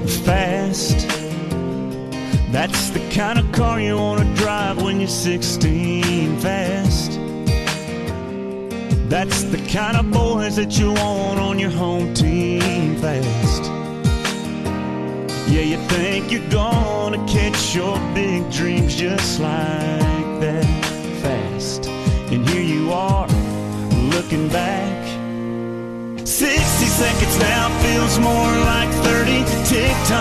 fast. That's the kind of car you want to drive when you're 16, fast. That's the kind of boys that you want on your home team, fast. Yeah, you think you're gonna catch your big dreams just like that, fast. And here you are, looking back. 60 seconds now feels more like 30. Tick